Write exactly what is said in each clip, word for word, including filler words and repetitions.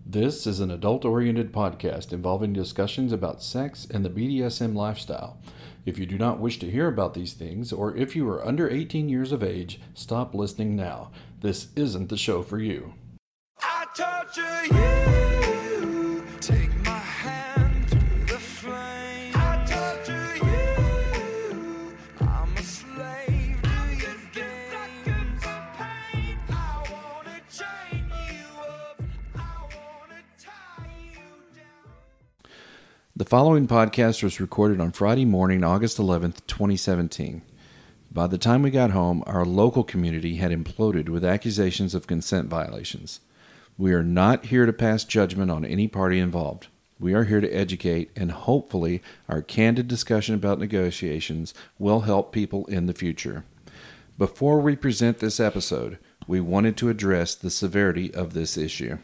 This is an adult-oriented podcast involving discussions about sex and the B D S M lifestyle. If you do not wish to hear about these things, or if you are under eighteen years of age, stop listening now. This isn't the show for you. I torture you, take my hand through the flame. I torture you, I'm a slave to your games. I wanna chain you up, I wanna tie you down. The following podcast was recorded on Friday morning, August eleventh, twenty seventeen. By the time we got home, our local community had imploded with accusations of consent violations. We are not here to pass judgment on any party involved. We are here to educate, and hopefully our candid discussion about negotiations will help people in the future. Before we present this episode, we wanted to address the severity of this issue.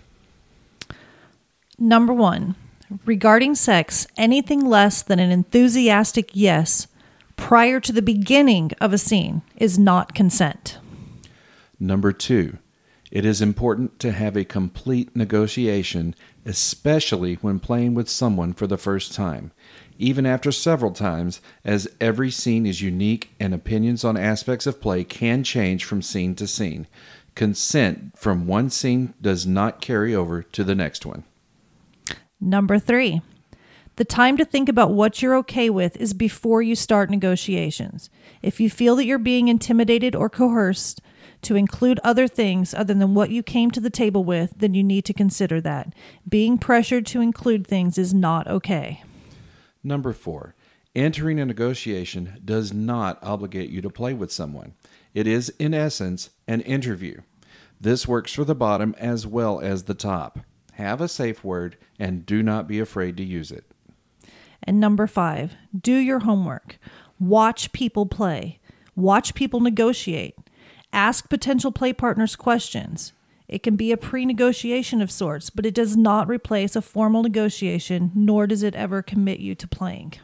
Number one, regarding sex, anything less than an enthusiastic yes prior to the beginning of a scene is not consent. Number two, it is important to have a complete negotiation, especially when playing with someone for the first time, even after several times, as every scene is unique and opinions on aspects of play can change from scene to scene. Consent from one scene does not carry over to the next one. Number three, the time to think about what you're okay with is before you start negotiations. If you feel that you're being intimidated or coerced to include other things other than what you came to the table with, then you need to consider that. Being pressured to include things is not okay. Number four, entering a negotiation does not obligate you to play with someone. It is, in essence, an interview. This works for the bottom as well as the top. Have a safe word and do not be afraid to use it. And number five, do your homework. Watch people play. Watch people negotiate. Ask potential play partners questions. It can be a pre-negotiation of sorts, but it does not replace a formal negotiation, nor does it ever commit you to playing.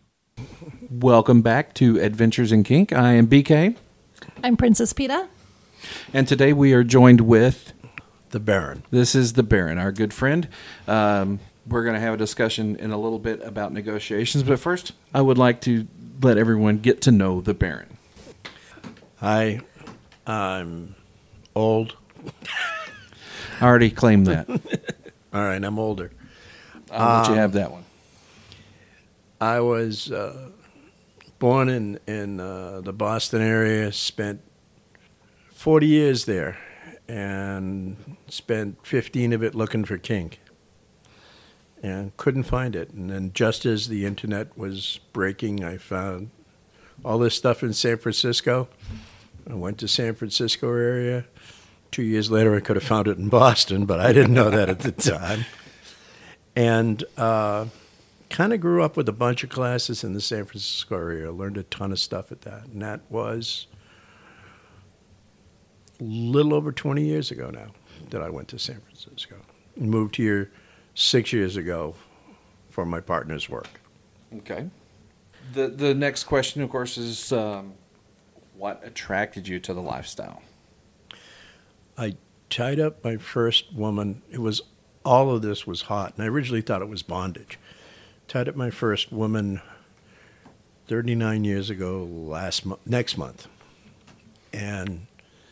Welcome back to Adventures in Kink. I am B K. I'm Princess Peta. And today we are joined with... The Baron. This is the Baron, our good friend. Um, we're going to have a discussion in a little bit about negotiations, but first I would like to let everyone get to know the Baron. Hi, I'm old. I already claimed that. All right, I'm older. I'll let you have that one. I was uh, born in, in uh, the Boston area, spent forty years there, and spent fifteen of it looking for kink. And couldn't find it. And then just as the internet was breaking, I found all this stuff in San Francisco. I went to San Francisco area. Two years later, I could have found it in Boston, but I didn't know that at the time. And uh, kind of grew up with a bunch of classes in the San Francisco area. Learned a ton of stuff at that. And that was a little over twenty years ago now that I went to San Francisco. Moved here six years ago for my partner's work. Okay. The the next question, of course, is um, what attracted you to the lifestyle? I tied up my first woman. It was, all of this was hot, and I originally thought it was bondage. Tied up my first woman thirty-nine years ago last mo- next month. And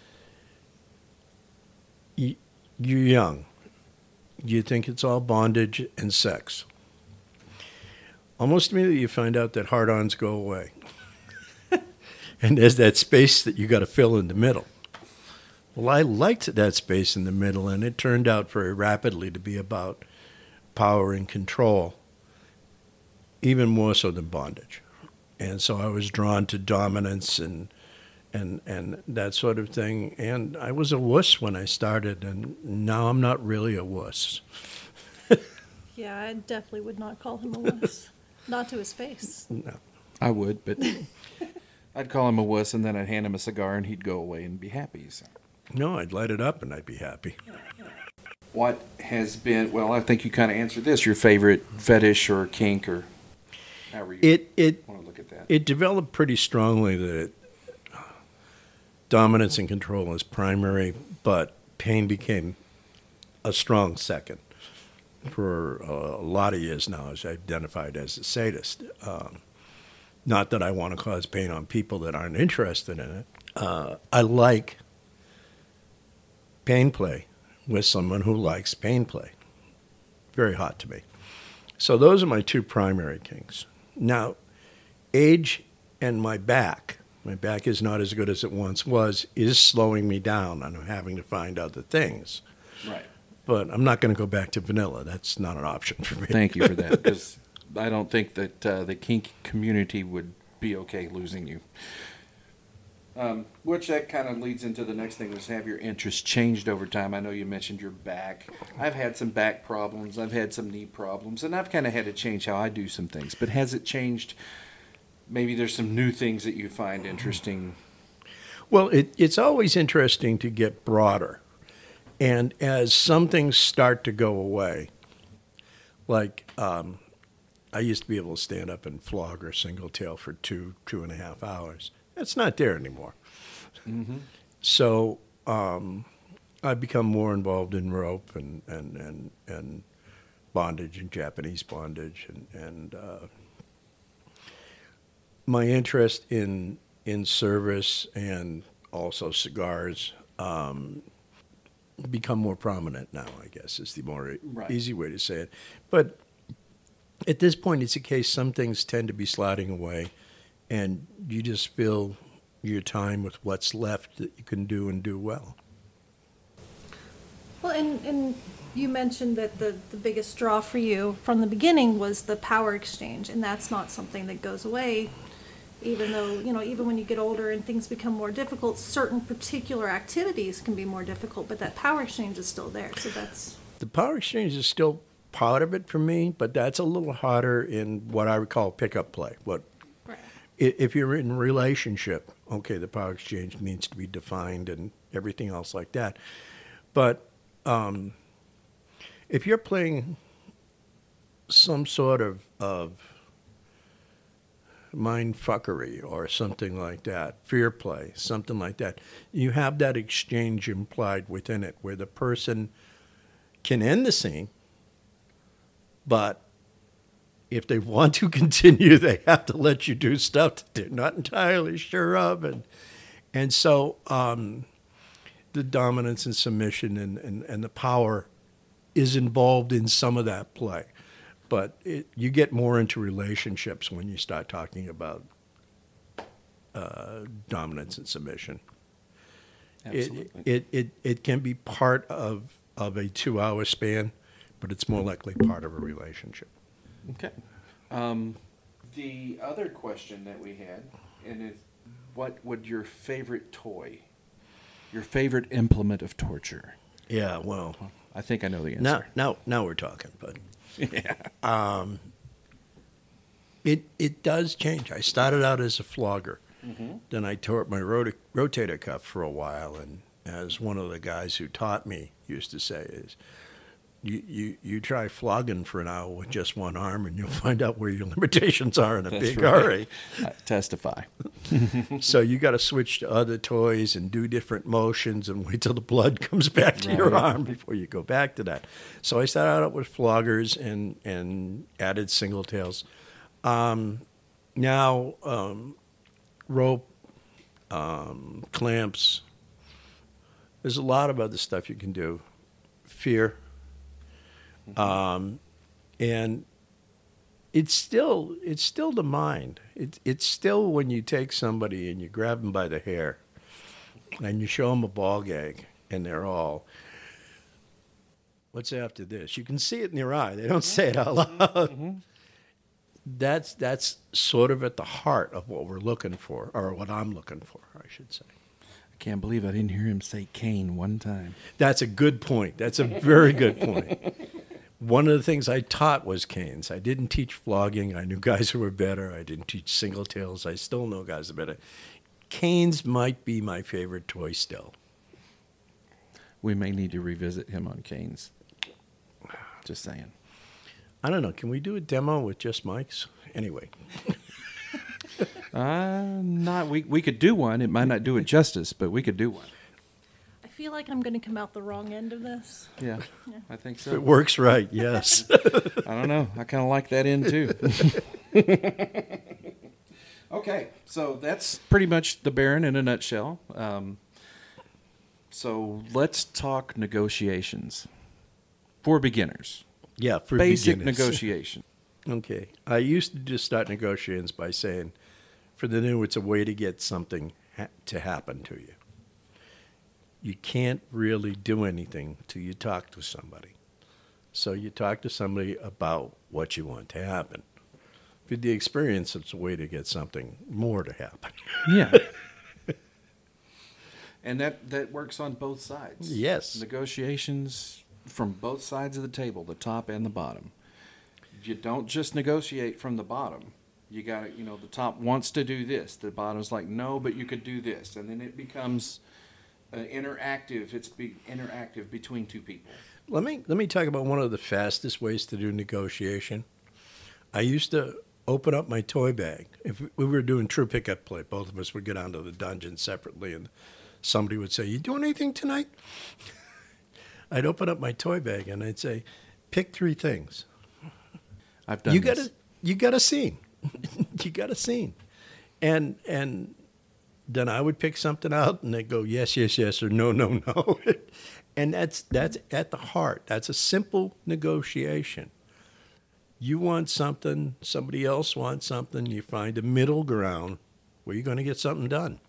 y- you're young. You think it's all bondage and sex. Almost immediately you find out that hard-ons go away. And there's that space that you got to fill in the middle. Well, I liked that space in the middle, and it turned out very rapidly to be about power and control, even more so than bondage. And so I was drawn to dominance and and and that sort of thing. And I was a wuss when I started, and now I'm not really a wuss. Yeah, I definitely would not call him a wuss. Not to his face. No. I would, but I'd call him a wuss, and then I'd hand him a cigar, and he'd go away and be happy. So. No, I'd light it up, and I'd be happy. What has been, well, I think you kind of answered this, your favorite fetish or kink or however you It it want to look at that. it developed pretty strongly that it, dominance and control is primary, but pain became a strong second. for a lot of years now is identified as a sadist. Um, not that I want to cause pain on people that aren't interested in it. Uh, I like pain play with someone who likes pain play. Very hot to me. So those are my two primary kinks. Now, age and my back, my back is not as good as it once was, is slowing me down, and I'm having to find other things. Right. But I'm not going to go back to vanilla. That's not an option for me. Thank you for that, because I don't think that uh, the kink community would be okay losing you. Um, which that kind of leads into the next thing, was have your interests changed over time. I know you mentioned your back. I've had some back problems. I've had some knee problems, and I've kind of had to change how I do some things. But has it changed? Maybe there's some new things that you find interesting. Well, it, it's always interesting to get broader. And as some things start to go away, like um, I used to be able to stand up and flog or single tail for two, two and a half hours. That's not there anymore. Mm-hmm. So um, I've become more involved in rope and, and, and, and bondage and Japanese bondage. And, and uh, my interest in, in service and also cigars um, become more prominent now, I guess, is the more Right. easy way to say it. But at this point, it's a case some things tend to be sliding away, and you just fill your time with what's left that you can do and do well. Well, and, and you mentioned that the, the biggest draw for you from the beginning was the power exchange, and that's not something that goes away, even though, you know, even when you get older and things become more difficult, certain particular activities can be more difficult, but that power exchange is still there, so that's... The power exchange is still part of it for me, but that's a little harder in what I would call pickup play. What Right. i- if you're in a relationship, okay, the power exchange needs to be defined and everything else like that. But um, if you're playing some sort of, of mind fuckery or something like that, fear play, something like that, you have that exchange implied within it where the person can end the scene, but if they want to continue, they have to let you do stuff that they're not entirely sure of. And and so um, the dominance and submission and, and, and the power is involved in some of that play. But it, you get more into relationships when you start talking about uh, dominance and submission. Absolutely. It, it, it, it can be part of, of a two-hour span, but it's more likely part of a relationship. Okay. Um, the other question that we had, and is, what would your favorite toy, your favorite implement of torture? Yeah, well, I think I know the answer. now now now we're talking, but Yeah. um, it it does change. I started out as a flogger, then I tore up my rota- rotator cuff for a while, and as one of the guys who taught me used to say is, you, you, you try flogging for an hour with just one arm and you'll find out where your limitations are in a That's big right. hurry. Uh, testify. So you got to switch to other toys and do different motions and wait till the blood comes back to your Right. arm before you go back to that. So I started out with floggers and, and added single tails. Um, now, um, rope, um, clamps, there's a lot of other stuff you can do. Fear. Um, and it's still it's still the mind. It's it's still when you take somebody and you grab them by the hair, and you show them a ball gag, and they're all, "What's after this?" You can see it in their eye. They don't say it out loud. That's that's sort of at the heart of what we're looking for, or what I'm looking for, I should say. I can't believe I didn't hear him say Kane one time. That's a good point. That's a very good point. One of the things I taught was canes. I didn't teach flogging. I knew guys who were better. I didn't teach single tails. I still know guys who are better. Canes might be my favorite toy still. We may need to revisit him on Canes. Just saying. I don't know. Can we do a demo with just mics? Anyway, Uh, not we. We could do one. It might not do it justice, but we could do one. I feel like I'm going to come out the wrong end of this. Yeah, I think If so. it works right, yes. I don't know. I kind of like that end too. Okay, so that's pretty much the Baron in a nutshell. Um, so let's talk negotiations for beginners. Yeah, for Basic beginners. negotiation. Okay. I used to just start negotiations by saying, for the new, it's a way to get something ha- to happen to you. You can't really do anything till you talk to somebody. So you talk to somebody about what you want to happen. With the experience, it's a way to get something more to happen. Yeah. And that, that works on both sides. Yes. Negotiations from both sides of the table, the top and the bottom. You don't just negotiate from the bottom. You got to, you know, the top wants to do this. The bottom's like, no, but you could do this. And then it becomes uh, interactive. It's be interactive between two people. Let me let me talk about one of the fastest ways to do negotiation. I used to open up my toy bag. If we were doing true pickup play, both of us would go down to the dungeon separately, and somebody would say, "You doing anything tonight?" I'd open up my toy bag and I'd say, "Pick three things." I've done you this. got a you got a scene. You got a scene, and and then I would pick something out, and they'd go, "Yes, yes, yes," or "No, no, no." And that's that's at the heart. That's a simple negotiation. You want something, somebody else wants something. You find a middle ground where you're going to get something done.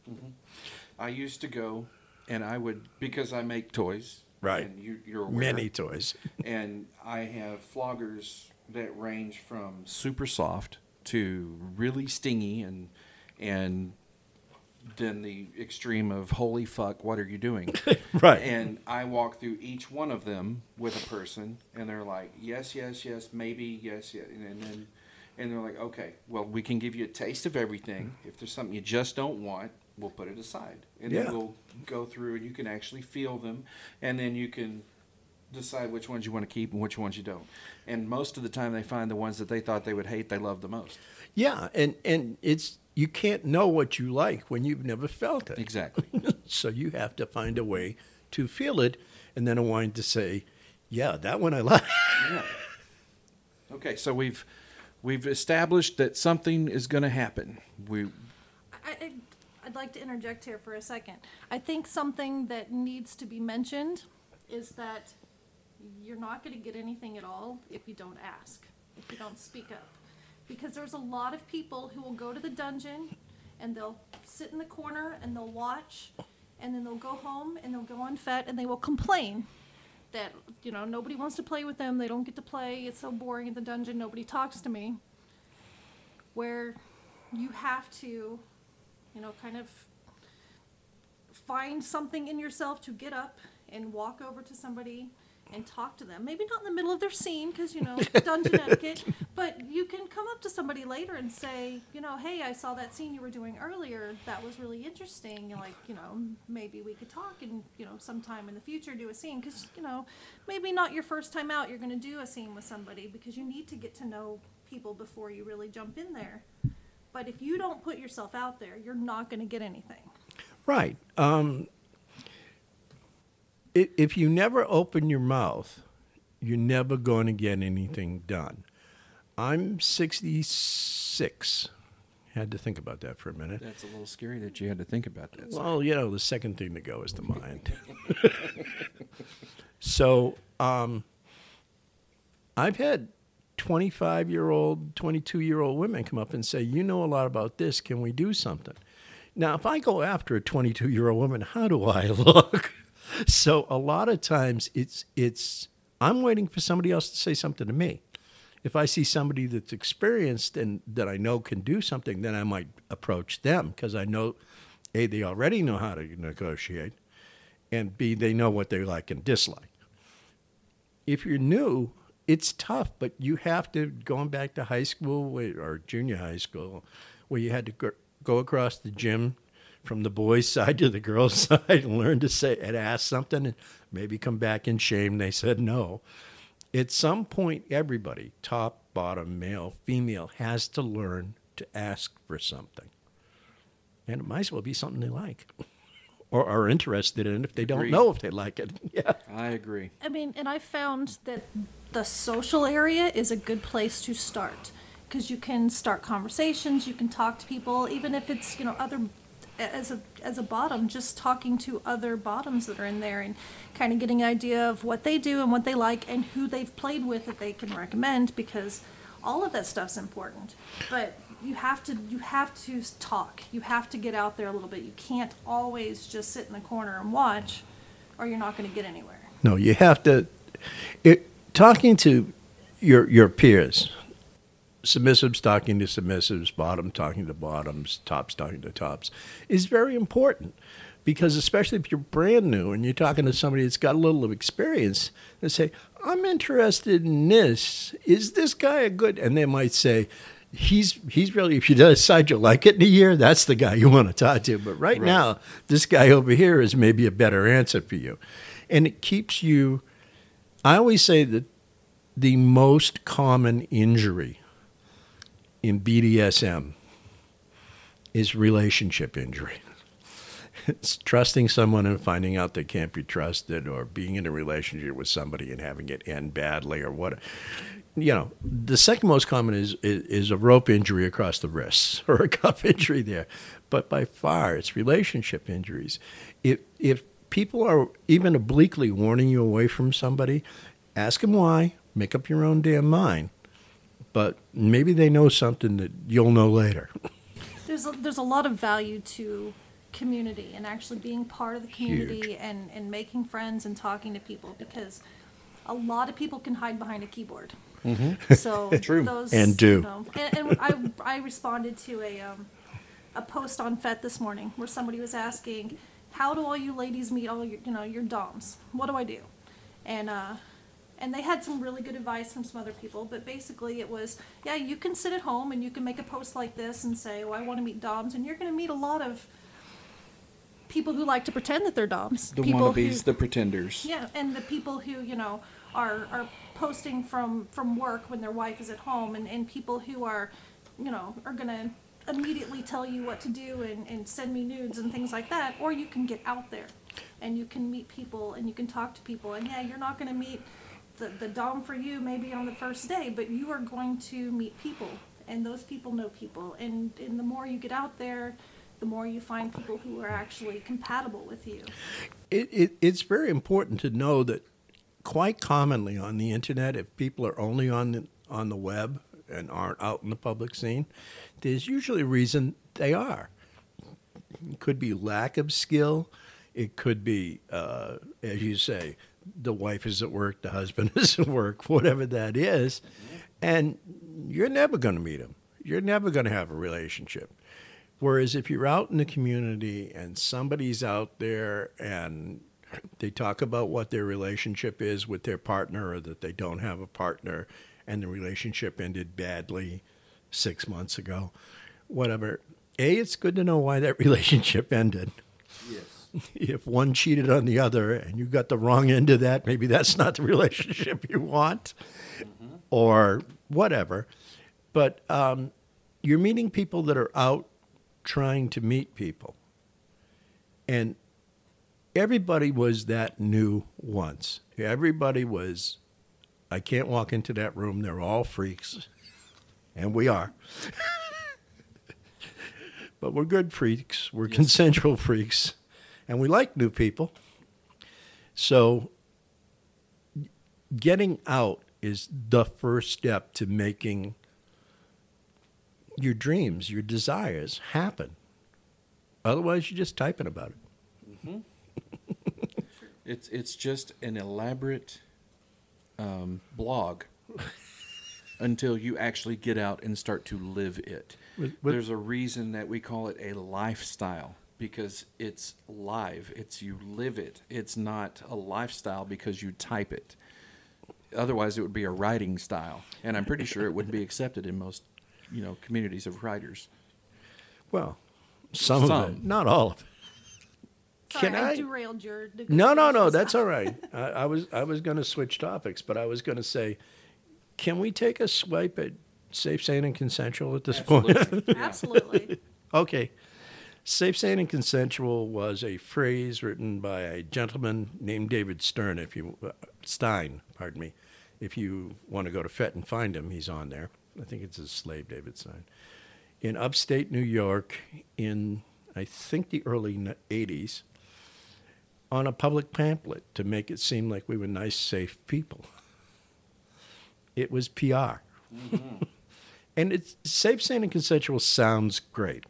I used to go, and I would, because I make toys. Right. And you, you're aware. Many toys. And I have floggers that range from super soft to really stingy, and and then the extreme of holy fuck, what are you doing? Right. And I walk through each one of them with a person, and they're like, yes, yes, yes, maybe, yes, yes, and then and they're like, okay, well, we can give you a taste of everything. If there's something you just don't want, we'll put it aside, and Yeah. then we'll go through, and you can actually feel them, and then you can decide which ones you want to keep and which ones you don't. And most of the time, they find the ones that they thought they would hate, they love the most. Yeah, and and it's you can't know what you like when you've never felt it. Exactly. So you have to find a way to feel it, and then a wine to say, yeah, that one I like. Yeah. Okay, so we've we've established that something is going to happen. We I, I, I'd like to interject here for a second. I think something that needs to be mentioned is that you're not going to get anything at all if you don't ask, if you don't speak up. Because there's a lot of people who will go to the dungeon and they'll sit in the corner and they'll watch, and then they'll go home and they'll go on F E T and they will complain that, you know, nobody wants to play with them, they don't get to play, it's so boring in the dungeon, nobody talks to me. Where you have to, you know, kind of find something in yourself to get up and walk over to somebody and talk to them. Maybe not in the middle of their scene, because, you know, dungeon etiquette, but you can come up to somebody later and say, you know, hey, I saw that scene you were doing earlier. That was really interesting. You're like, you know, maybe we could talk and, you know, sometime in the future do a scene. Because, you know, maybe not your first time out you're going to do a scene with somebody, because you need to get to know people before you really jump in there. But if you don't put yourself out there, you're not going to get anything. Right. Um, i- if you never open your mouth, you're never going to get anything done. I'm sixty-six. Had to think about that for a minute. That's a little scary that you had to think about that. Well, you know, the second thing to go is the mind. So um, I've had twenty-five-year-old, twenty-two-year-old women come up and say, you know a lot about this. Can we do something? Now, if I go after a twenty-two-year-old woman, how do I look? So a lot of times it's it's I'm waiting for somebody else to say something to me. If I see somebody that's experienced and that I know can do something, then I might approach them, because I know, A, they already know how to negotiate, and B, they know what they like and dislike. If you're new, it's tough, but you have to, going back to high school where- or junior high school, where you had to go, go across the gym from the boys' side to the girls' side and learn to say and ask something, and maybe come back in shame they said no. At some point, everybody, top, bottom, male, female, has to learn to ask for something. And it might as well be something they like. or are interested in if they don't Agreed. know if they like it. Yeah. I agree. I mean, and I found that the social area is a good place to start because you can start conversations, you can talk to people, even if it's, you know, other as a as a bottom, just talking to other bottoms that are in there and kind of getting an idea of what they do and what they like and who they've played with that they can recommend, because all of that stuff's important. But you have to you have to talk. You have to get out there a little bit. You can't always just sit in the corner and watch, or you're not going to get anywhere. No, you have to. It, talking to your your peers, submissives talking to submissives, bottom talking to bottoms, tops talking to tops, is very important. Because especially if you're brand new and you're talking to somebody that's got a little of experience, they say, I'm interested in this. Is this guy a good? And they might say, he's he's really, if you decide you like it in a year, that's the guy you want to talk to. But right, Right. now, this guy over here is maybe a better answer for you. And it keeps you, I always say that the most common injury in B D S M is relationship injury. It's trusting someone and finding out they can't be trusted, or being in a relationship with somebody and having it end badly, or what. You know, the second most common is, is, is a rope injury across the wrists or a cuff injury there. But by far, it's relationship injuries. If, if people are even obliquely warning you away from somebody, ask them why, make up your own damn mind. But maybe they know something that you'll know later. There's a, there's a lot of value to community and actually being part of the community Huge. and, and making friends and talking to people, because a lot of people can hide behind a keyboard. Mm-hmm. So True. those And do. You know, and, and I I responded to a um, a post on F E T this morning where somebody was asking, how do all you ladies meet all your you know your doms? What do I do? And uh, and they had some really good advice from some other people, but basically it was, yeah, you can sit at home and you can make a post like this and say, oh, I want to meet doms, and you're going to meet a lot of people who like to pretend that they're doms. The people wannabes, who, the pretenders. yeah, and the people who, you know, are are posting from, from work when their wife is at home, and, and people who are, you know, are going to immediately tell you what to do and, and send me nudes and things like that. Or you can get out there and you can meet people and you can talk to people. And yeah, you're not going to meet the, the dom for you maybe on the first day, but you are going to meet people, and those people know people. And, and the more you get out there, the more you find people who are actually compatible with you. It, it, it's very important to know that quite commonly on the internet, if people are only on the, on the web and aren't out in the public scene, there's usually a reason they are. It could be lack of skill. It could be, uh, as you say, the wife is at work, the husband is at work, whatever that is. And you're never going to meet him. You're never going to have a relationship. Whereas if you're out in the community and somebody's out there and they talk about what their relationship is with their partner, or that they don't have a partner and the relationship ended badly six months ago, whatever. A, it's good to know why that relationship ended. Yes. If one cheated on the other and you got the wrong end of that, maybe that's not the relationship you want, mm-hmm. or whatever. But um, you're meeting people that are out trying to meet people. And everybody was that new once. Everybody was, I can't walk into that room. They're all freaks. And we are. But we're good freaks. We're Yes. consensual freaks. And we like new people. So getting out is the first step to making your dreams, your desires happen. Otherwise, you're just typing about it. It's it's just an elaborate um, blog until you actually get out and start to live it. With- with- There's a reason that we call it a lifestyle, because it's live. It's you live it. It's not a lifestyle because you type it. Otherwise, it would be a writing style, and I'm pretty sure it wouldn't be accepted in most, you know, communities of writers. Well, some, of Some. it, not all of it. Sorry, Can I, I- derailed your No, no, no, negotiations. that's all right. I, I was I was going to switch topics, but I was going to say, can we take a swipe at safe, sane, and consensual at this point? Absolutely. Absolutely. Okay. Safe, sane, and consensual was a phrase written by a gentleman named David Stern. If you uh, Stein, pardon me. If you want to go to F E T and find him, he's on there. I think it's his slave, David Stein. In upstate New York, in I think the early eighties, on a public pamphlet to make it seem like we were nice, safe people. It was P R. Mm-hmm. And it's safe, sane, and consensual sounds great.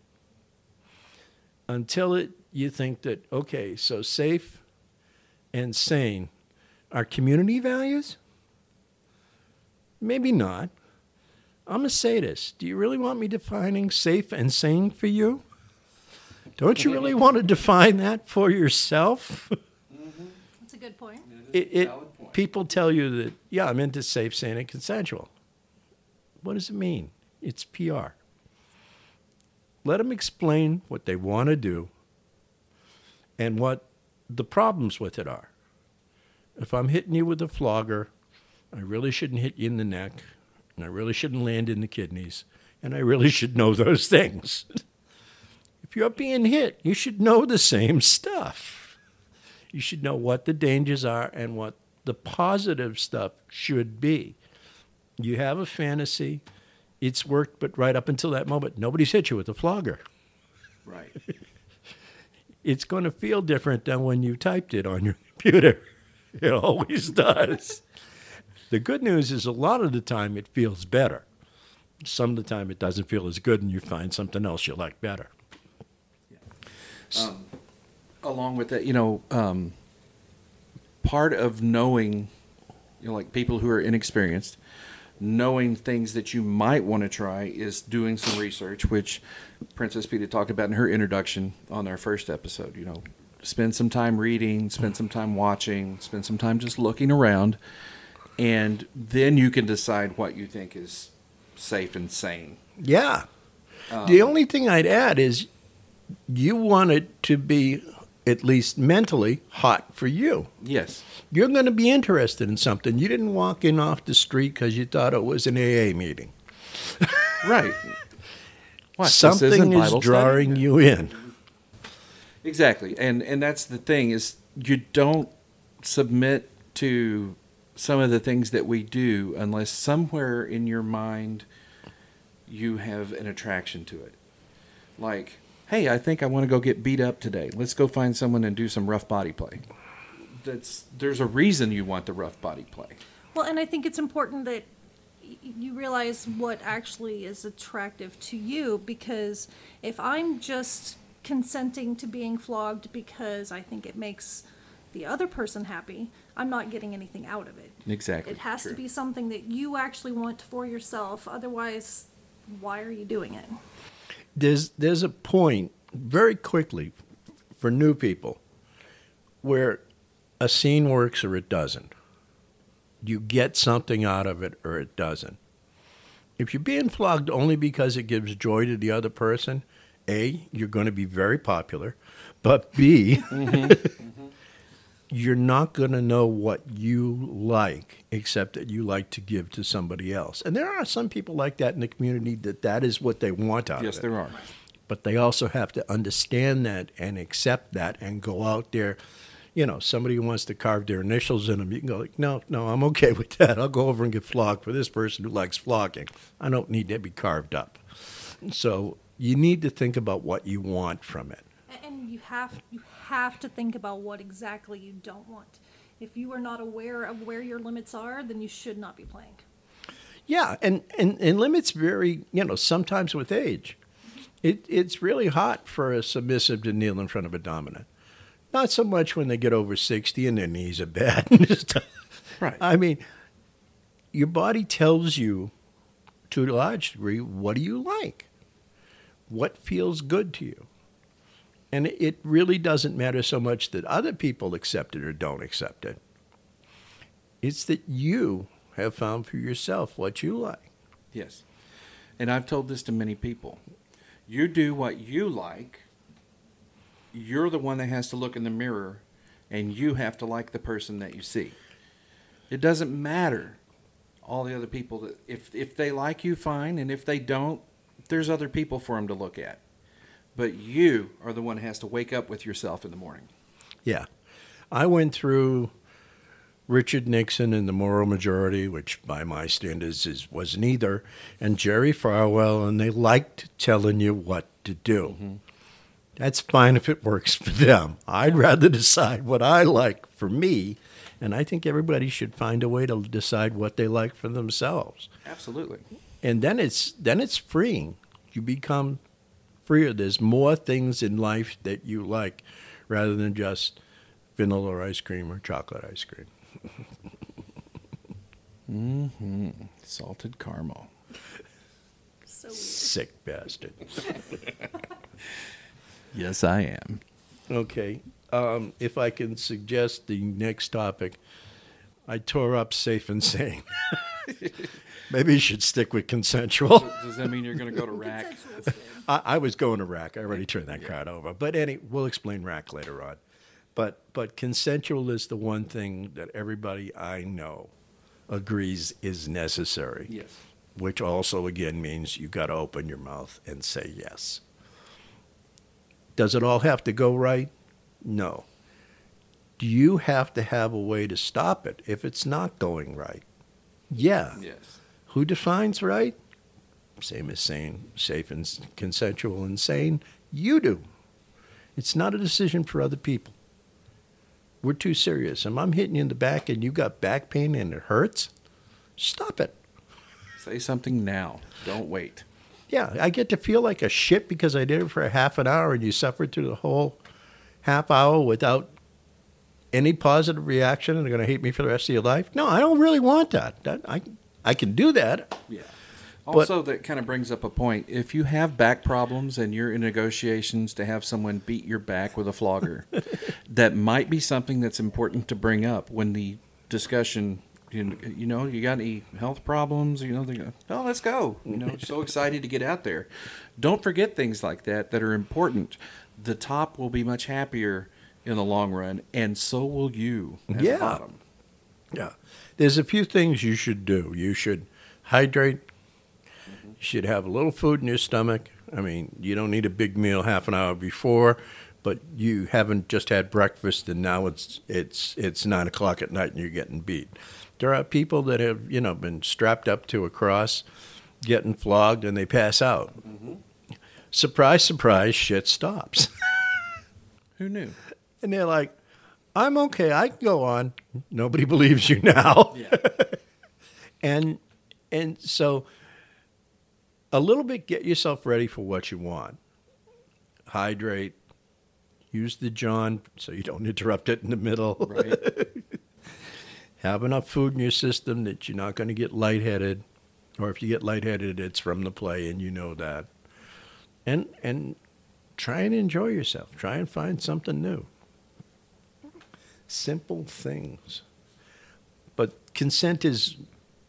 Until it, you think that, okay, so safe and sane are community values? Maybe not. I'm a sadist. Do you really want me defining safe and sane for you? Don't you really want to define that for yourself? That's a good point. It, it, people tell you that, yeah, I'm into safe, sane, and consensual. What does it mean? It's P R. Let them explain what they want to do and what the problems with it are. If I'm hitting you with a flogger, I really shouldn't hit you in the neck, and I really shouldn't land in the kidneys, and I really should know those things. If you're being hit, you should know the same stuff. You should know what the dangers are and what the positive stuff should be. You have a fantasy. It's worked, but right up until that moment, nobody's hit you with a flogger. Right. It's going to feel different than when you typed it on your computer. It always does. The good news is a lot of the time it feels better. Some of the time it doesn't feel as good and you find something else you like better. Um, along with that, you know, um, part of knowing, you know, like people who are inexperienced, knowing things that you might want to try is doing some research, which Princess Peeta talked about in her introduction on our first episode. You know, spend some time reading, spend some time watching, spend some time just looking around, and then you can decide what you think is safe and sane. Yeah. Um, the only thing I'd add is you want it to be at least mentally hot for you. Yes. You're going to be interested in something. You didn't walk in off the street because you thought it was an A A meeting. Right. What, this Something isn't is Bible drawing study? you in. Exactly. And and that's the thing is you don't submit to some of the things that we do unless somewhere in your mind you have an attraction to it. Like, hey, I think I want to go get beat up today. Let's go find someone and do some rough body play. That's there's a reason you want the rough body play. Well, and I think it's important that y- you realize what actually is attractive to you, because if I'm just consenting to being flogged because I think it makes the other person happy, I'm not getting anything out of it. Exactly. It has True. to be something that you actually want for yourself. Otherwise, why are you doing it? There's there's a point very quickly for new people where a scene works or it doesn't. You get something out of it or it doesn't. If you're being flogged only because it gives joy to the other person, A, you're going to be very popular, but B, mm-hmm. you're not going to know what you like except that you like to give to somebody else. And there are some people like that in the community that that is what they want out Yes, of it. there are. But they also have to understand that and accept that and go out there. You know, somebody who wants to carve their initials in them, you can go like, no, no, I'm okay with that. I'll go over and get flogged for this person who likes flogging. I don't need to be carved up. So you need to think about what you want from it. And you have you have to think about what exactly you don't want. If you are not aware of where your limits are, then you should not be playing. Yeah, and, and, and limits vary, you know, sometimes with age. It It's really hot for a submissive to kneel in front of a dominant. Not so much when they get over sixty and their knees are bad. Right. I mean, your body tells you to a large degree, what do you like? What feels good to you? And it really doesn't matter so much that other people accept it or don't accept it. It's that you have found for yourself what you like. Yes. And I've told this to many people. You do what you like. You're the one that has to look in the mirror, and you have to like the person that you see. It doesn't matter all the other people that if if they like you, fine, and if they don't, there's other people for them to look at. but you are the one who has to wake up with yourself in the morning. Yeah. I went through Richard Nixon and the Moral Majority, which by my standards is, was neither, and Jerry Falwell, and they liked telling you what to do. Mm-hmm. That's fine if it works for them. I'd rather decide what I like for me, and I think everybody should find a way to decide what they like for themselves. Absolutely. And then it's then it's freeing. You become freer. There's more things in life that you like rather than just vanilla ice cream or chocolate ice cream. Mm-hmm. Salted caramel. So weird. Sick bastard. Yes, I am. Okay. Um, if I can suggest the next topic, I tore up Safe and Sane. Maybe you should stick with consensual. Does that mean you're going to go to rack? I, I was going to rack. I already turned that card over. But any, we'll explain rack later on. But but consensual is the one thing that everybody I know agrees is necessary. Yes. Which also, again, means you got to open your mouth and say yes. Does it all have to go right? No. Do you have to have a way to stop it if it's not going right? Yeah. Yes. Who defines right? Same as sane, safe and consensual and sane. You do. It's not a decision for other people. We're too serious. If I'm hitting you in the back and you got back pain and it hurts, stop it. Say something now. Don't wait. Yeah, I get to feel like a shit because I did it for a half an hour and you suffered through the whole half hour without any positive reaction and they're going to hate me for the rest of your life? No, I don't really want that. that I, I can do that. Yeah. Also, that kind of brings up a point. If you have back problems and you're in negotiations to have someone beat your back with a flogger, that might be something that's important to bring up when the discussion, you, you know, you got any health problems? You know, they go, oh, let's go. You know, so excited to get out there. Don't forget things like that that are important. The top will be much happier in the long run, and so will you at Yeah. the bottom. Yeah. There's a few things you should do. You should hydrate. You should have a little food in your stomach. I mean, you don't need a big meal half an hour before, but you haven't just had breakfast and now it's it's it's nine o'clock at night and you're getting beat. There are people that have, you know, been strapped up to a cross, getting flogged, and they pass out. Mm-hmm. Surprise, surprise, shit stops. Who knew? And they're like, I'm okay, I can go on. Nobody believes you now. Yeah. and and so a little bit, get yourself ready for what you want. Hydrate. Use the John so you don't interrupt it in the middle. Right. Have enough food in your system that you're not going to get lightheaded. Or if you get lightheaded, it's from the play and you know that. And and try and enjoy yourself. Try and find something new. Simple things. But consent is,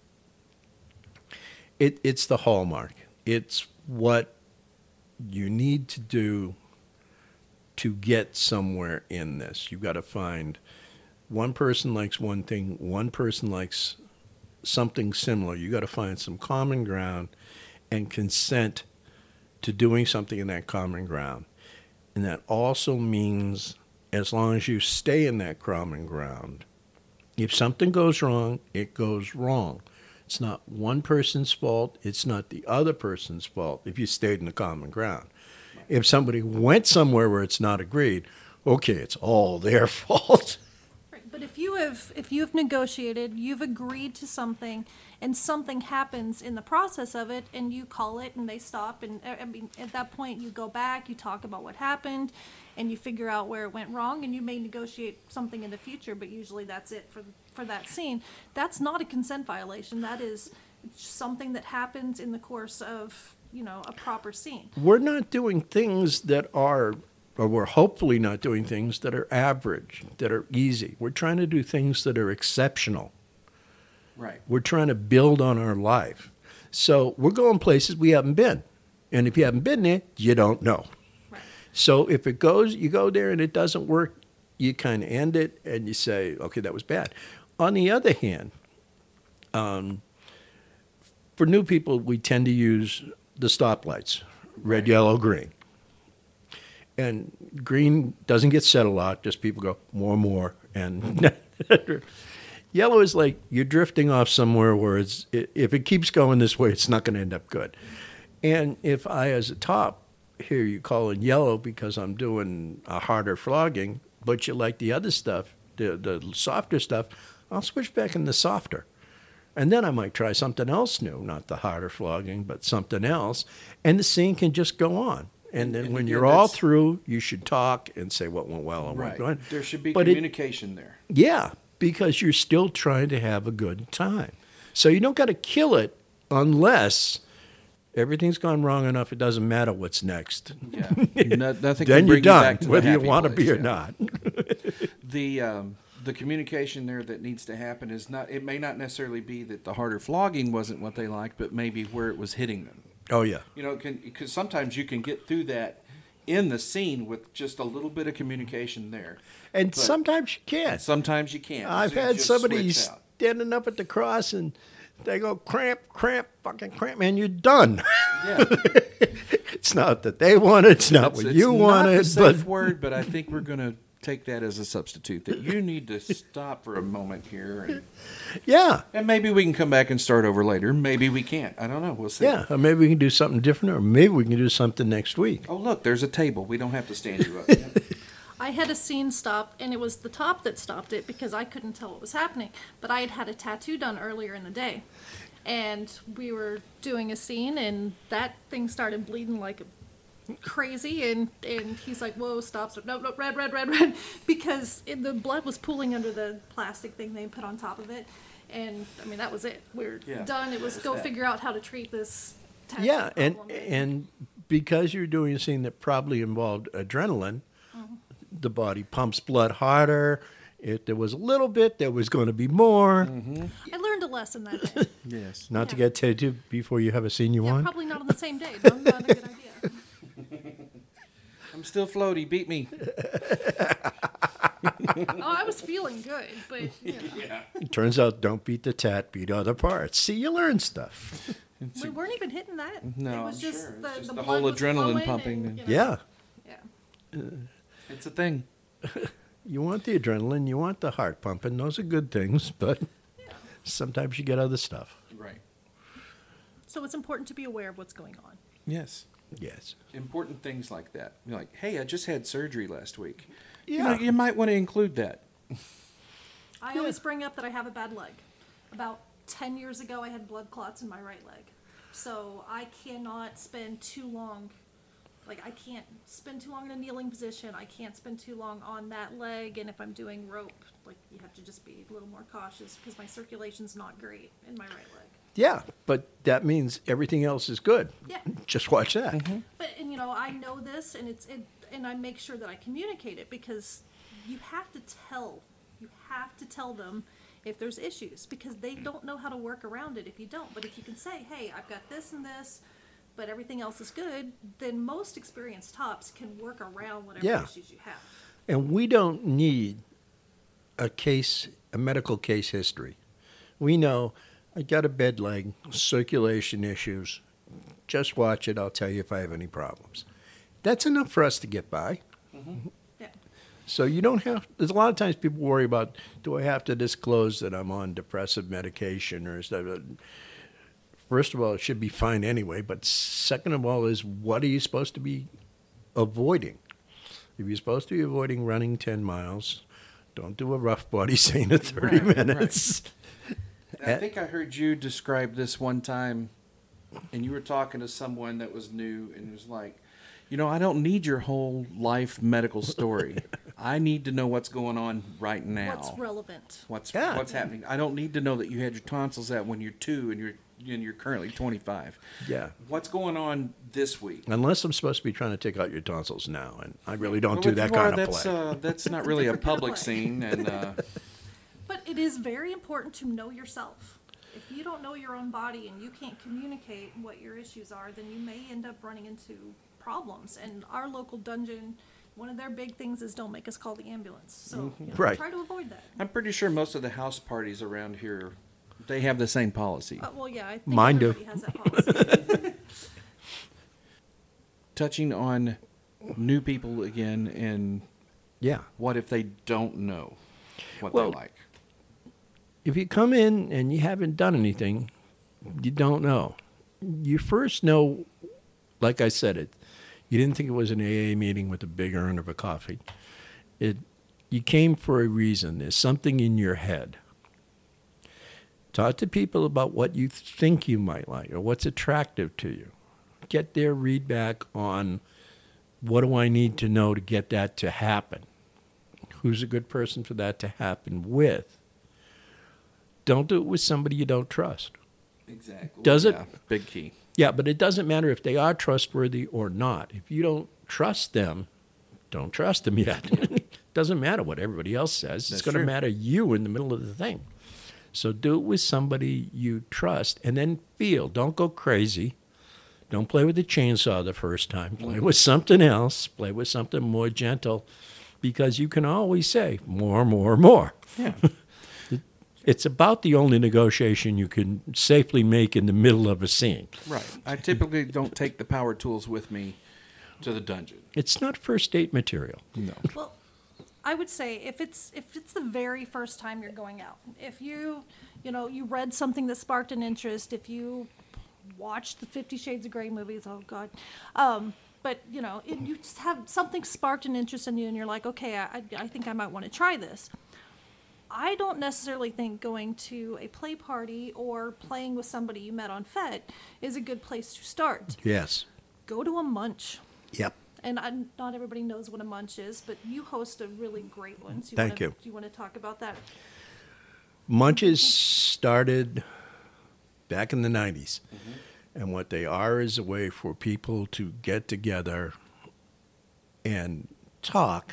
it, it's the hallmark. It's what you need to do to get somewhere in this. You've got to find one person likes one thing, one person likes something similar. You've got to find some common ground and consent to doing something in that common ground. And that also means as long as you stay in that common ground, if something goes wrong, it goes wrong. It's not one person's fault. It's not the other person's fault if you stayed in the common ground. If somebody went somewhere where it's not agreed, okay, it's all their fault. Right. But if you have if you've negotiated, you've agreed to something, and something happens in the process of it, and you call it, and they stop, and I mean, at that point, you go back, you talk about what happened, and you figure out where it went wrong, and you may negotiate something in the future, but usually that's it for for that scene. That's not a consent violation. That is something that happens in the course of, you know, a proper scene. We're not doing things that are, or we're hopefully not doing things that are average, that are easy. We're trying to do things that are exceptional. Right. We're trying to build on our life. So we're going places we haven't been. And if you haven't been there, you don't know. Right. So if it goes, you go there and it doesn't work, you kind of end it and you say, okay, that was bad. On the other hand, um, for new people, we tend to use the stoplights, red, Right. yellow, green. and green doesn't get said a lot. Just people go more, more, and yellow is like you're drifting off somewhere where it's if it keeps going this way, it's not going to end up good. And if I, as a top, hear you calling yellow because I'm doing a harder flogging, but you like the other stuff, the the softer stuff, I'll switch back into softer. And then I might try something else new, not the harder flogging, but something else. And the scene can just go on. And then And when again, you're all that's- through, you should talk and say what went well and what Right. went. There should be But it- communication there. Yeah, because you're still trying to have a good time. So you don't got to kill it unless everything's gone wrong enough. It doesn't matter what's next. Yeah. No, nothing Then can you're bring you back done, to the whether you happy want to place, be or yeah. not. The um, the communication there that needs to happen is not. It may not necessarily be that the harder flogging wasn't what they liked, but maybe where it was hitting them. Oh yeah, You know, because sometimes you can get through that in the scene with just a little bit of communication there. and But sometimes you can't. sometimes you can't. I've So you had just somebody switch out. standing up at the cross and they go cramp, cramp, fucking cramp, man, you're done. Yeah. It's not that they want it. It's not It's- what it's you not wanted, the safe but word, but I think we're going to take that as a substitute. That you need to stop for a moment here, and, yeah, and maybe we can come back and start over later. Maybe we can't. I don't know. We'll see. yeah. Or maybe we can do something different, or maybe we can do something next week. Oh, look, there's a table. We don't have to stand you up. Yep. I had a scene stop, and it was the top that stopped it because I couldn't tell what was happening. But I had had a tattoo done earlier in the day, and we were doing a scene, and that thing started bleeding like crazy. And, and he's like, "Whoa, stop! stop. No, no, red, red, red, red," because it, the blood was pooling under the plastic thing they put on top of it. And I mean, that was it. We were Yeah, done. It was that go was that. figure out how to treat this. Tattoo Yeah, and problem. and because you're doing a scene that probably involved adrenaline, the body pumps blood harder. If there was a little bit, there was going to be more. I learned a lesson that day. Yes. Not to Yeah. get tattooed before you have a scene you Yeah, want. probably not on the same day. But not a good idea. I'm still floaty. Beat me. Oh, I was feeling good, but you know, Yeah. Turns out, don't beat the tat, beat other parts. See, you learn stuff. we weren't even hitting that. No, it was I'm just sure. It's the, just the, the blood whole was adrenaline flowing pumping and, and- you know, Yeah, yeah. It's a thing. you want the adrenaline, you want the heart pumping. Those are good things, but sometimes you get other stuff. Right. So it's important to be aware of what's going on. Yes. Yes. Important things like that. You're like, hey, I just had surgery last week. You Yeah. know, you might want to include that. I always bring up that I have a bad leg. About ten years ago, I had blood clots in my right leg. So I cannot spend too long, like I can't spend too long in a kneeling position. I can't spend too long on that leg. And if I'm doing rope, like you have to just be a little more cautious because my circulation's not great in my right leg. Yeah, but that means everything else is good. Yeah. Just watch that. But and you know, I know this, and it's it, and I make sure that I communicate it because you have to tell, you have to tell them if there's issues because they don't know how to work around it if you don't. But if you can say, hey, I've got this and this, but everything else is good, then most experienced tops can work around whatever Yeah. issues you have. And we don't need a case, a medical case history. We know I got a bed leg, circulation issues. Just watch it. I'll tell you if I have any problems. That's enough for us to get by. Yeah. So you don't have, there's a lot of times people worry about, do I have to disclose that I'm on depressive medication or stuff? First of all, it should be fine anyway. But second of all is, what are you supposed to be avoiding? If you're supposed to be avoiding running ten miles, don't do a rough body scene at thirty Right, minutes. I think I heard you describe this one time, and you were talking to someone that was new, and it was like, you know, I don't need your whole life medical story. I need to know what's going on right now. What's relevant? What's Yeah. what's happening? I don't need to know that you had your tonsils out when you're two and you're and you're currently twenty-five. Yeah. What's going on this week? Unless I'm supposed to be trying to take out your tonsils now, and I really don't Well, do if that you kind are, of that's, play. Uh, that's not really a different kind of public play. scene, and uh, But it is very important to know yourself. If you don't know your own body and you can't communicate what your issues are, then you may end up running into problems. And our local dungeon, one of their big things is don't make us call the ambulance. So you know, Right. try to avoid that. I'm pretty sure most of the house parties around here, they have the same policy. Uh, well, yeah, I think Mine do. everybody has that policy. Touching on new people again, and Yeah. what if they don't know what Well, they like? If you come in and you haven't done anything, you don't know. You first know, like I said, it. You didn't think it was an A A meeting with a big urn of a coffee. It. You came for a reason. There's something in your head. Talk to people about what you think you might like or what's attractive to you. Get their feedback on what do I need to know to get that to happen. Who's a good person for that to happen with? Don't do it with somebody you don't trust. Exactly. Does it? Yeah, big key. Yeah, but it doesn't matter if they are trustworthy or not. If you don't trust them, don't trust them yet. It doesn't matter what everybody else says. That's it's going to true. matter you in the middle of the thing. So do it with somebody you trust and then feel. Don't go crazy. Don't play with the chainsaw the first time. Play with something else. Play with something more gentle because you can always say more, more, more. Yeah. It's about the only negotiation you can safely make in the middle of a scene. Right. I typically don't take the power tools with me to the dungeon. It's not first date material. No. Well, I would say if it's if it's the very first time you're going out, if you you know you read something that sparked an interest, if you watched the Fifty Shades of Grey movies, oh God, um, but you know it, you just have something sparked an interest in you, and you're like, okay, I I think I might want to try this. I don't necessarily think going to a play party or playing with somebody you met on F E T is a good place to start. Yes. Go to a munch. Yep. And I, not everybody knows what a munch is, but you host a really great one. So you Thank wanna, you. Do you want to talk about that? Munches started back in the nineties. And what they are is a way for people to get together and talk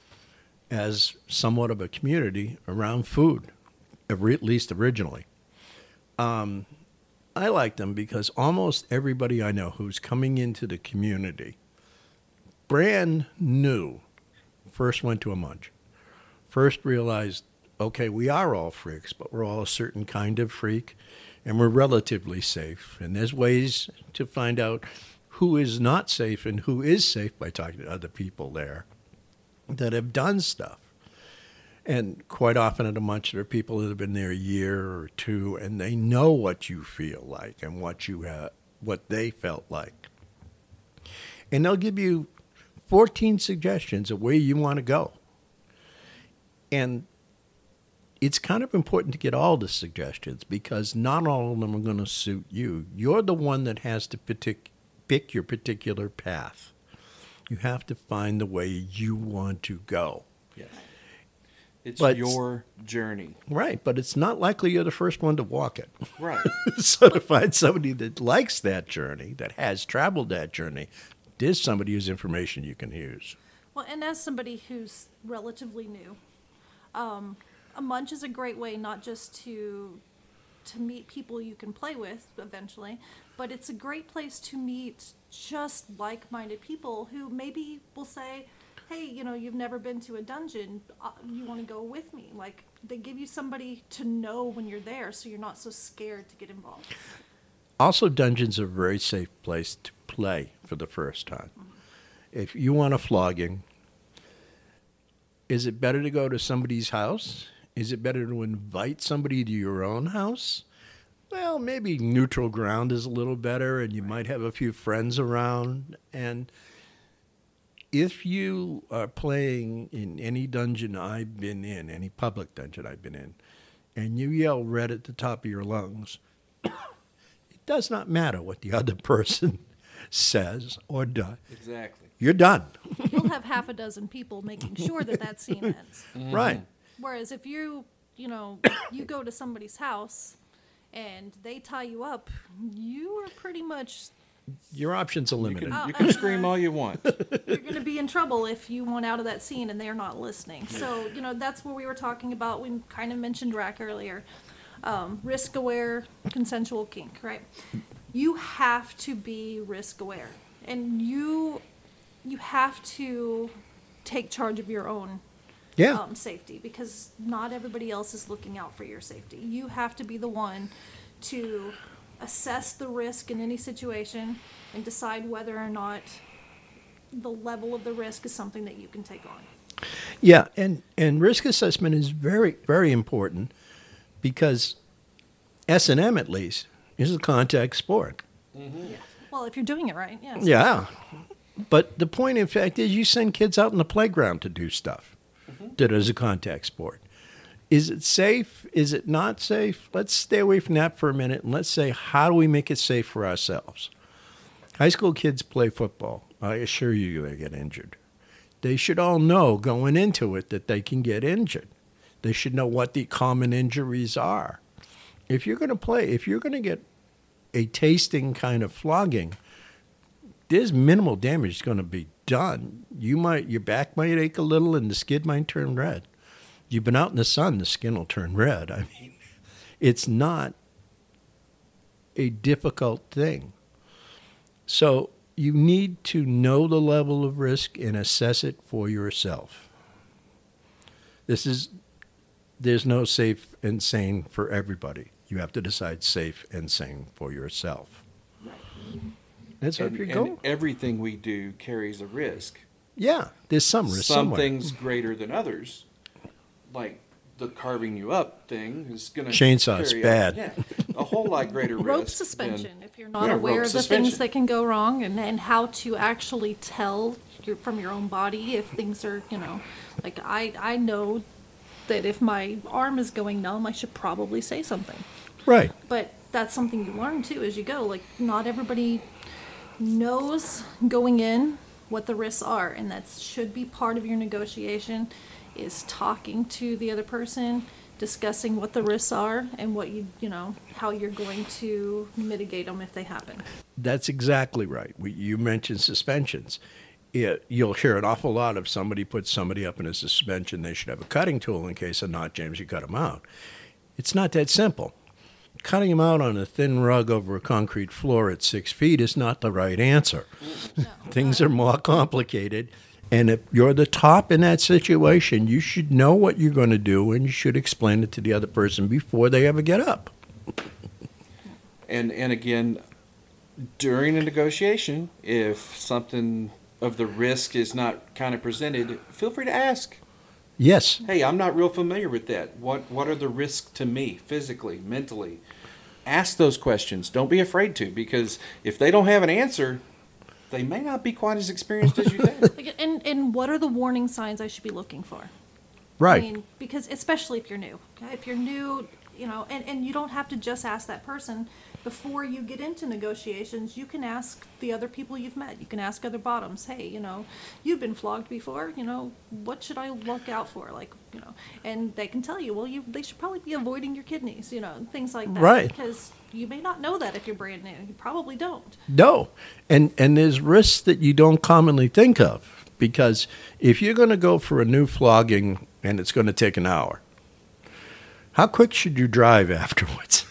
as somewhat of a community around food, at least originally. Um, I like them because almost everybody I know who's coming into the community, brand new, first went to a munch. First realized, okay, we are all freaks, but we're all a certain kind of freak, and we're relatively safe. And there's ways to find out who is not safe and who is safe by talking to other people there that have done stuff. And quite often at a munch, there are people that have been there a year or two, and they know what you feel like and what you have, what they felt like. And they'll give you fourteen suggestions of where you want to go. And it's kind of important to get all the suggestions because not all of them are going to suit you. You're the one that has to partic- pick your particular path. You have to find the way you want to go. Yes. It's But- your journey. Right, but it's not likely you're the first one to walk it. Right. So to find somebody that likes that journey, that has traveled that journey, there's somebody whose information you can use. Well, and as somebody who's relatively new, um, a munch is a great way not just to to meet people you can play with eventually, but it's a great place to meet just like-minded people who maybe will say, hey, you know, you've never been to a dungeon, uh, you want to go with me? Like, they give you somebody to know when you're there so you're not so scared to get involved. Also, dungeons are a very safe place to play for the first time. If you want a flogging, is it better to go to somebody's house? Is it better to invite somebody to your own house? Well, maybe neutral ground is a little better, and you might have a few friends around. And if you are playing in any dungeon I've been in, any public dungeon I've been in, and you yell red at the top of your lungs, it does not matter what the other person says or does. Exactly. You're done. You'll have half a dozen people making sure that that scene ends. Right. Whereas if you, you know, you go to somebody's house and they tie you up, you are pretty much, Your options are You limited. can, you can scream all you want. you're going to be in trouble if you want out of that scene and they're not listening. So, you know, that's what we were talking about. We kind of mentioned Rack earlier. Um, risk aware, consensual kink, right? You have to be risk aware. And you, you have to take charge of your own Yeah. um, safety because not everybody else is looking out for your safety. You have to be the one to assess the risk in any situation and decide whether or not the level of the risk is something that you can take on. Yeah, and, and risk assessment is very, very important because S and M, at least, is a contact sport. Well, if you're doing it right, yes. Yeah. But the point, in fact, is you send kids out in the playground to do stuff that is a contact sport. Is it safe? Is it not safe? Let's stay away from that for a minute and let's say, how do we make it safe for ourselves? High school kids play football. I assure you they get injured. They should all know going into it that they can get injured. They should know what the common injuries are. If you're going to play, if you're going to get a tasting kind of flogging, there's minimal damage going to be done. You might, your back might ache a little and the skin might turn red. You've been out in the sun, the skin will turn red. I mean, it's not a difficult thing. So you need to know the level of risk and assess it for yourself. This is, there's no safe and sane for everybody. You have to decide safe and sane for yourself. That's how And, you and go. everything we do carries a risk. Yeah, there's some risk Some somewhere. things greater than others, like the carving you up thing is going to Chainsaw's bad. Yeah, a whole lot greater risk. Rope than- suspension, if you're not Yeah, aware rope of the suspension. things that can go wrong and, and how to actually tell your, from your own body if things are, you know, like I, I know that if my arm is going numb, I should probably say something. Right. But that's something you learn too as you go. Like not everybody knows going in what the risks are, and that should be part of your negotiation is talking to the other person, discussing what the risks are and what you, you know, how you're going to mitigate them if they happen. That's exactly right. We, you mentioned suspensions. It, you'll hear an awful lot if somebody puts somebody up in a suspension, they should have a cutting tool in case of not, James, you cut them out. It's not that simple. Cutting them out on a thin rug over a concrete floor at six feet is not the right answer. Things are more complicated. And if you're the top in that situation, you should know what you're going to do and you should explain it to the other person before they ever get up. And and again, during a negotiation, if something of the risk is not kind of presented, feel free to ask. Yes. Hey, I'm not real familiar with that. What what are the risks to me, physically, mentally? Ask those questions. Don't be afraid to, because if they don't have an answer, they may not be quite as experienced as you think. Like, And, and what are the warning signs I should be looking for? Right. I mean, because especially if you're new, okay? If you're new, you know, and, and you don't have to just ask that person. Before you get into negotiations, you can ask the other people you've met. You can ask other bottoms, hey, you know, you've been flogged before, you know, what should I look out for? Like, you know, and they can tell you, well, you they should probably be avoiding your kidneys, you know, things like that. Right. Because you may not know that if you're brand new. You probably don't. No. And and there's risks that you don't commonly think of, because if you're going to go for a new flogging and it's going to take an hour, how quick should you drive afterwards?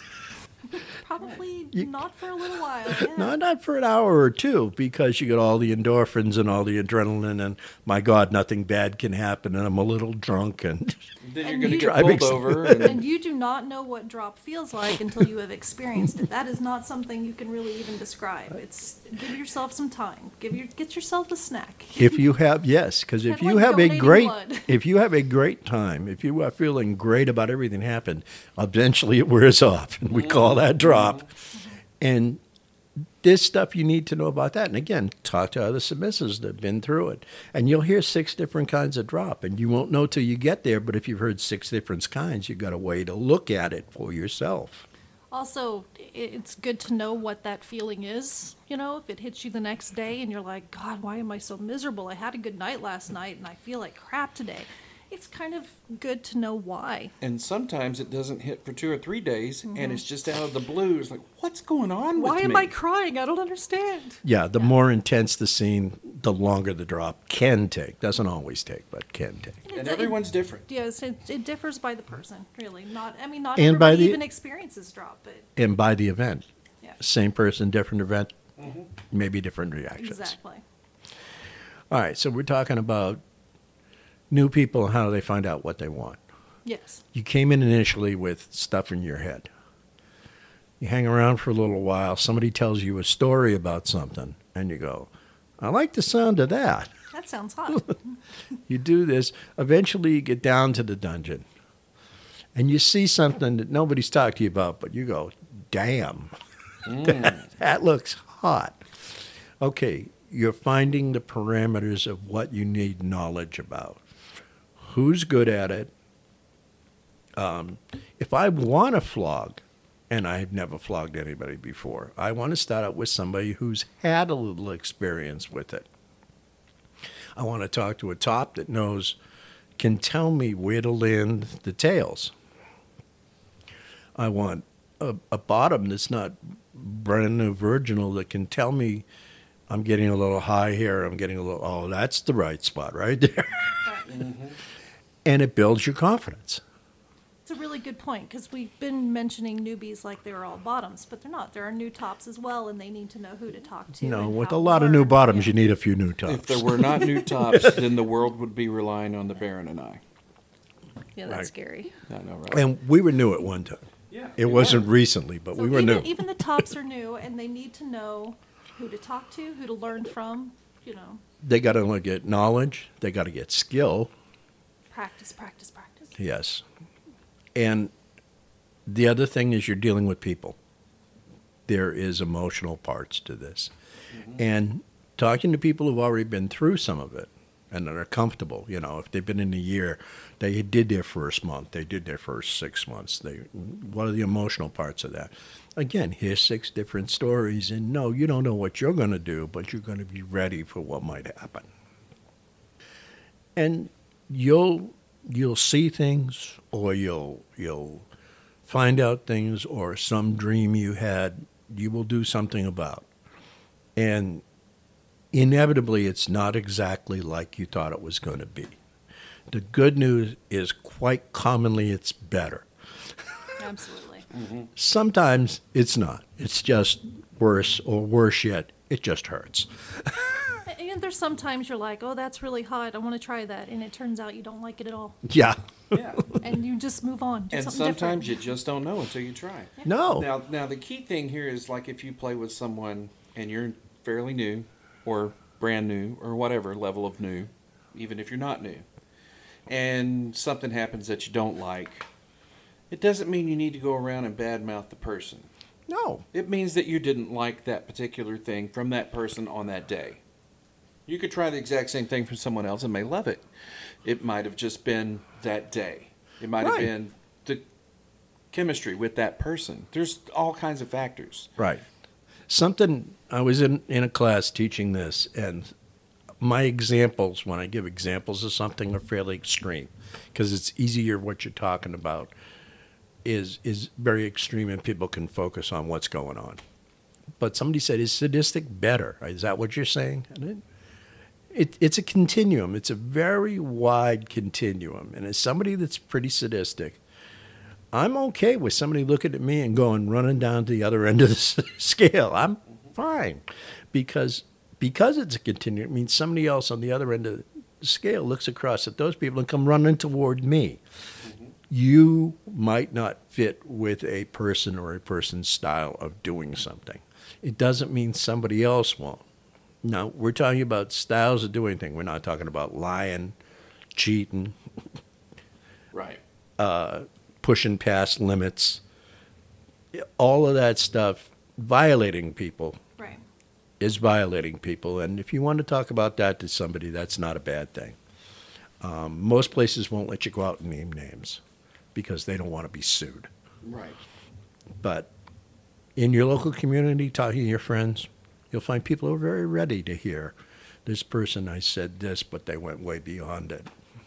Probably You- not for a little while. Yeah. No, not for an hour or two, because you get all the endorphins and all the adrenaline and, my God, nothing bad can happen and I'm a little drunk and Then you're And going to you- get Driving pulled over. And And, you do not know what drop feels like until you have experienced it. That is not something you can really even describe. It's give yourself some time. Give your get yourself a snack. if you have, yes, because if Kinda you like have a donating great, blood. if you have a great time, if you are feeling great about everything happened, eventually it wears off, and we call that drop. And there's stuff you need to know about that. And again, talk to other submissives that have been through it. And you'll hear six different kinds of drop, and you won't know till you get there. But if you've heard six different kinds, you've got a way to look at it for yourself. Also, i- it's good to know what that feeling is. You know, if it hits you the next day and you're like, God, why am I so miserable? I had a good night last night and I feel like crap today. It's kind of good to know why. and sometimes it doesn't hit for two or three days, and it's just out of the blue. It's like, what's going on with Why me? am I crying? I don't understand. Yeah, the more intense the scene, the longer the drop can take. Doesn't always take, but can take. And It's- everyone's different. Yes, it, it differs by the person, really. Not, I mean, not And by everybody the- even experiences drop, but And by the event, yeah, same person, different event, maybe different reactions. exactly. All right, so we're talking about new people and how they find out what they want. Yes. You came in initially with stuff in your head. You hang around for a little while, somebody tells you a story about something, and you go, I like the sound of that. That sounds hot. You do this. Eventually, you get down to the dungeon, and you see something that nobody's talked to you about, but you go, damn, that, that looks hot. Okay, you're finding the parameters of what you need knowledge about. Who's good at it? Um, if I want to flog, and I've never flogged anybody before, I want to start out with somebody who's had a little experience with it. I want to talk to a top that knows, can tell me where to land the tails. I want a, a bottom that's not brand new virginal that can tell me I'm getting a little high here, I'm getting a little, oh, that's the right spot right there. Mm-hmm. And it builds your confidence. It's a really good point because we've been mentioning newbies like they're all bottoms, but they're not. There are new tops as well, and they need to know who to talk to. No, and with how a to lot of learn. new bottoms, Yeah. you need a few new tops. If there were not new tops, then the world would be relying on the Baron and I. Yeah, that's Right. scary. I know, right? And we were new at one time. Yeah, It we wasn't were. recently, but So we were even, new. even the tops are new, and they need to know who to talk to, who to learn from. You know, They got to get knowledge. They got to get skill. practice, practice, practice. Yes. And the other thing is you're dealing with people. There is emotional parts to this. And talking to people who've already been through some of it and that are comfortable, you know, if they've been in a year, they did their first month, they did their first six months. They what are the emotional parts of that? Again, here's six different stories, and no, you don't know what you're going to do, but you're going to be ready for what might happen. And you'll you'll see things, or you'll you'll find out things, or some dream you had, you will do something about. And inevitably, it's not exactly like you thought it was going to be. The good news is quite commonly it's better. Absolutely. Sometimes it's not. It's just worse, or worse yet, it just hurts. And there's sometimes you're like, oh, that's really hot. I want to try that. And it turns out you don't like it at all. Yeah. Yeah. And you just move on. Do And something sometimes you different. just don't know until you try. No. Now, now the key thing here is like if you play with someone and you're fairly new, or brand new, or whatever level of new, even if you're not new, and something happens that you don't like, it doesn't mean you need to go around and badmouth the person. No. It means that you didn't like that particular thing from that person on that day. You could try the exact same thing from someone else and may love it. It might have just been that day. It might have Right. been the chemistry with that person. There's all kinds of factors. Right. Something, I was in, in a class teaching this, and my examples, when I give examples of something, are fairly extreme because it's easier what you're talking about is is very extreme and people can focus on what's going on. But somebody said, is sadistic better? Is that what you're saying? And it, it, it's a continuum. It's a very wide continuum. And as somebody that's pretty sadistic, I'm okay with somebody looking at me and going running down to the other end of the s- scale. I'm fine because because it's a continuum. It means somebody else on the other end of the scale looks across at those people and come running toward me. You might not fit with a person or a person's style of doing something. It doesn't mean somebody else won't. Now, we're talking about styles of doing things. We're not talking about lying, cheating, Right. pushing past limits. All of that stuff, violating people, Right. is violating people. And if you want to talk about that to somebody, that's not a bad thing. Um, most places won't let you go out and name names because they don't want to be sued. Right. But in your local community, talking to your friends, you'll find people who are very ready to hear, this person, I said this, but they went way beyond it.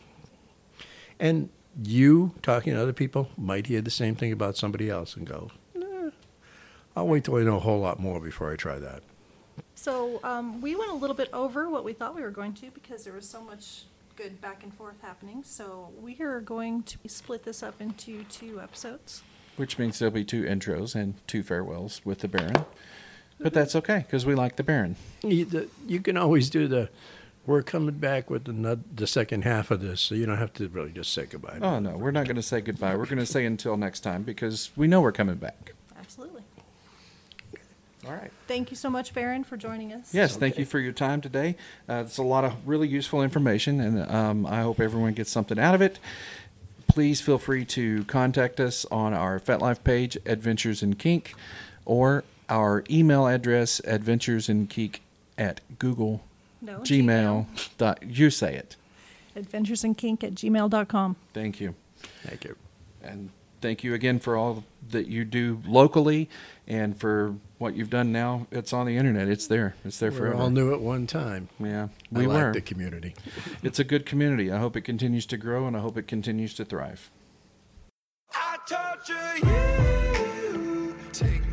And you, talking to other people, might hear the same thing about somebody else and go, eh, I'll wait till I know a whole lot more before I try that. So um, we went a little bit over what we thought we were going to because there was so much good back and forth happening. So we are going to split this up into two episodes. Which means there'll be two intros and two farewells with the Baron. But that's okay, because we like the Baron. You, the, you can always do the, we're coming back with the, nut- the second half of this, so you don't have to really just say goodbye. Oh, no, we're not going to say goodbye. We're going to say until next time, because we know we're coming back. Absolutely. All right. Thank you so much, Baron, for joining us. Yes, thank you for your time today. Uh, it's a lot of really useful information, and um, I hope everyone gets something out of it. Please feel free to contact us on our FetLife page, Adventures in Kink, or our email address, adventuresinkeek at Google, No, Gmail. Dot, you say it. adventuresinkink at gmail dot com. Thank you. Thank you. And thank you again for all that you do locally and for what you've done now. It's on the internet. It's there. It's there We forever. all new at one time. Yeah, I we like were. the community. It's a good community. I hope it continues to grow, and I hope it continues to thrive. I torture you. Take